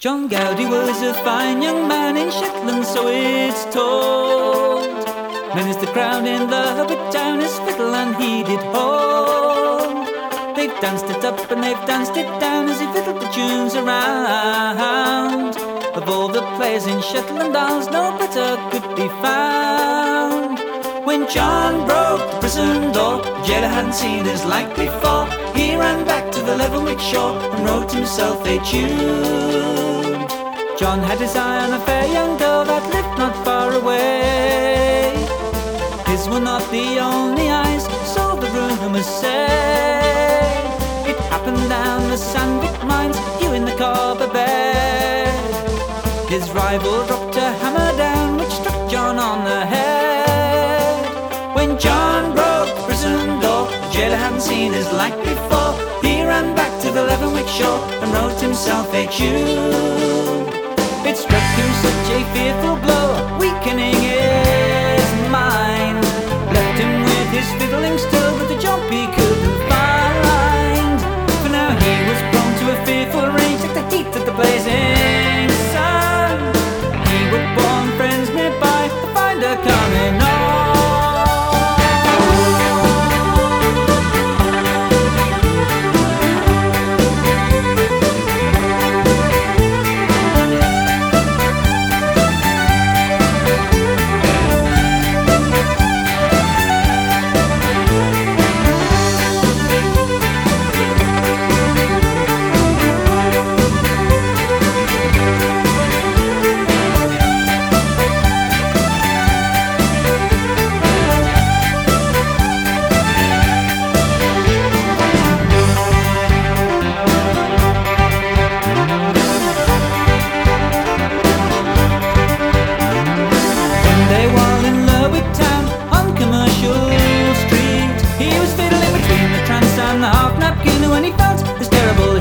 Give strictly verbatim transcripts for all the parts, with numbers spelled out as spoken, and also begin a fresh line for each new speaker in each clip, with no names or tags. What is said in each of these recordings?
John Gowdy was a fine young man in Shetland, so it's told. Many's the crowd in the Hobbit town, his fiddle and he did hold. They've danced it up and they've danced it down as he fiddled the tunes around. Of all the players in Shetland Isles, no better could be found. When John broke the prison door, the jailer hadn't seen his like before. He ran back to the Leavenwick shore and wrote himself a tune. John had his eye on a fair young girl that lived not far away. His were not the only eyes, so the rumours say. It happened down the Sandvik mines, here in the Cobber Bed. His rival dropped a hammer down, which struck John on the head. When John broke the prison door, the jailer hadn't seen his like before. He ran back to the Leavenwick shore and wrote himself a tune. It struck him such a fearful blow, weakening his mind. Left him with his fiddling still, but the job he couldn't find. For now he was prone to a fearful rage, like the heat of the blazing sun. He would warn friends nearby to find her coming on. When he felt this terrible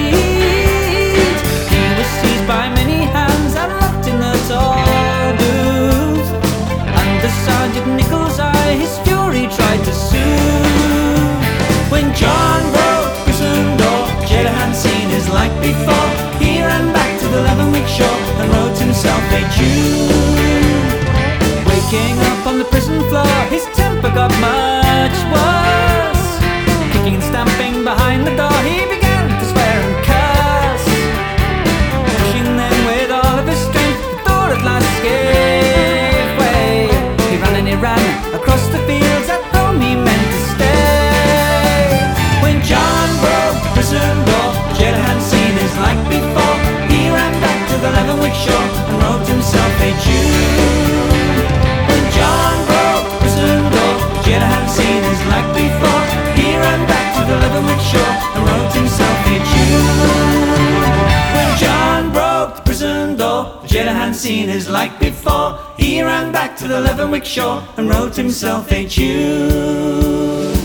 heat, he was seized by many hands and locked in the tall booth. Under Sergeant Nichols' eye, his fury tried to soothe. When John broke the prison door, the jailer hadn't seen his like before. He ran back to the Leavenwick shore and wrote himself a tune. Waking up on the prison floor, his temper got much worse. Kicking and stamping behind the door, he began to swear and curse. Pushing them with all of his strength, the door at last gave way. He ran and he ran across the fields, at home he meant to stay. When John broke the prison door, the jailer hadn't seen his like before. He ran back to the Leavenwick shore and wrote himself a tune. When John broke the prison door, the jailer hadn't seen his like before. He ran back to the Leavenwick shore and wrote himself a tune. When John broke the prison door, the jailer hadn't seen his like before. He ran back to the Leavenwick shore and wrote himself a tune.